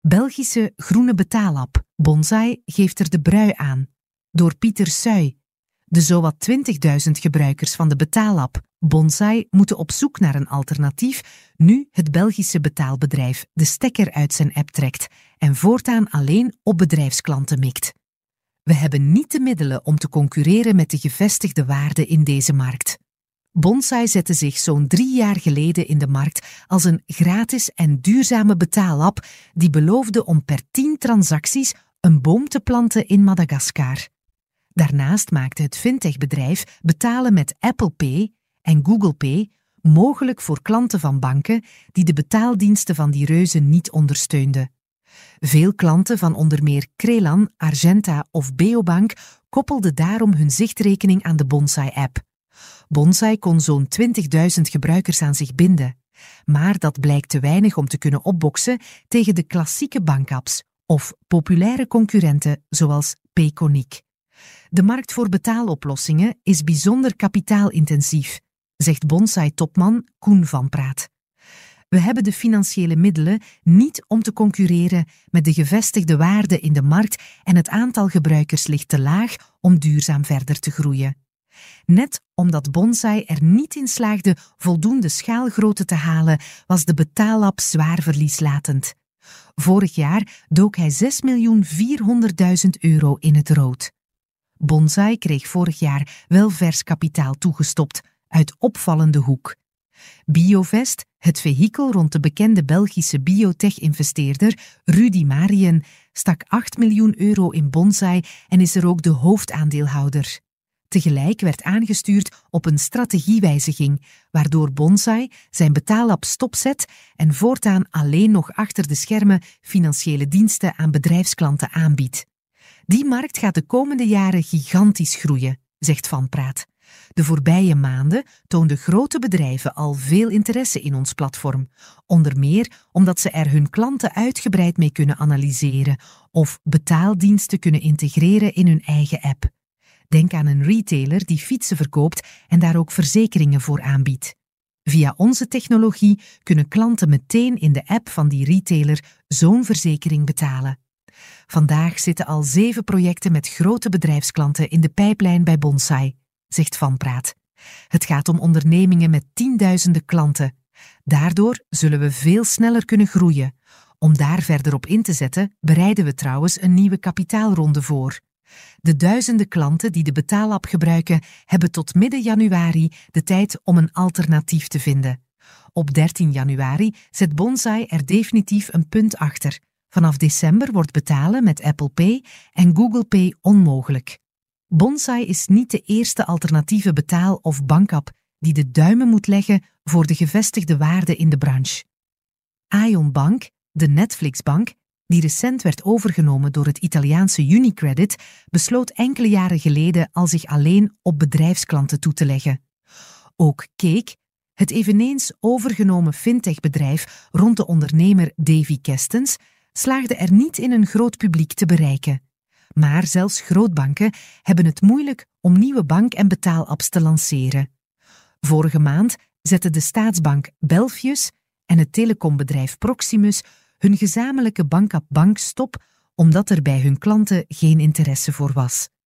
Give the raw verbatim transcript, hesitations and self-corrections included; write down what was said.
Belgische groene betaalapp Bonsai geeft er de brui aan. Door Pieter Suij. De zowat twintigduizend gebruikers van de betaalapp Bonsai moeten op zoek naar een alternatief nu het Belgische betaalbedrijf de stekker uit zijn app trekt en voortaan alleen op bedrijfsklanten mikt. We hebben niet de middelen om te concurreren met de gevestigde waarden in deze markt. Bonsai zette zich zo'n drie jaar geleden in de markt als een gratis en duurzame betaalapp die beloofde om per tien transacties een boom te planten in Madagaskar. Daarnaast maakte het fintechbedrijf betalen met Apple Pay en Google Pay mogelijk voor klanten van banken die de betaaldiensten van die reuzen niet ondersteunden. Veel klanten van onder meer Krelan, Argenta of Beobank koppelden daarom hun zichtrekening aan de Bonsai-app. Bonsai kon zo'n twintigduizend gebruikers aan zich binden, maar dat blijkt te weinig om te kunnen opboksen tegen de klassieke bankapps of populaire concurrenten zoals Payconiq. De markt voor betaaloplossingen is bijzonder kapitaalintensief, zegt Bonsai-topman Koen van Praat. We hebben de financiële middelen niet om te concurreren met de gevestigde waarde in de markt en het aantal gebruikers ligt te laag om duurzaam verder te groeien. Net omdat Bonsai er niet in slaagde voldoende schaalgrootte te halen, was de betaalapp zwaar verlieslatend. Vorig jaar dook hij zes miljoen vierhonderdduizend euro in het rood. Bonsai kreeg vorig jaar wel vers kapitaal toegestopt, uit opvallende hoek. Biovest, het vehikel rond de bekende Belgische biotech-investeerder Rudy Marien, stak acht miljoen euro in Bonsai en is er ook de hoofdaandeelhouder. Tegelijk werd aangestuurd op een strategiewijziging, waardoor Bonsai zijn betaalapp stopzet en voortaan alleen nog achter de schermen financiële diensten aan bedrijfsklanten aanbiedt. Die markt gaat de komende jaren gigantisch groeien, zegt Van Praat. De voorbije maanden toonden grote bedrijven al veel interesse in ons platform, onder meer omdat ze er hun klanten uitgebreid mee kunnen analyseren of betaaldiensten kunnen integreren in hun eigen app. Denk aan een retailer die fietsen verkoopt en daar ook verzekeringen voor aanbiedt. Via onze technologie kunnen klanten meteen in de app van die retailer zo'n verzekering betalen. Vandaag zitten al zeven projecten met grote bedrijfsklanten in de pijplijn bij Bonsai, zegt Van Praat. Het gaat om ondernemingen met tienduizenden klanten. Daardoor zullen we veel sneller kunnen groeien. Om daar verder op in te zetten, bereiden we trouwens een nieuwe kapitaalronde voor. De duizenden klanten die de betaalapp gebruiken, hebben tot midden januari de tijd om een alternatief te vinden. Op dertien januari zet Bonsai er definitief een punt achter. Vanaf december wordt betalen met Apple Pay en Google Pay onmogelijk. Bonsai is niet de eerste alternatieve betaal- of bankapp die de duimen moet leggen voor de gevestigde waarde in de branche. Aion Bank, de Netflix-bank, die recent werd overgenomen door het Italiaanse Unicredit, besloot enkele jaren geleden al zich alleen op bedrijfsklanten toe te leggen. Ook Cake, het eveneens overgenomen fintechbedrijf rond de ondernemer Davy Kestens, slaagde er niet in een groot publiek te bereiken. Maar zelfs grootbanken hebben het moeilijk om nieuwe bank- en betaalapps te lanceren. Vorige maand zetten de staatsbank Belfius en het telecombedrijf Proximus hun gezamenlijke bankapp Bank stop omdat er bij hun klanten geen interesse voor was.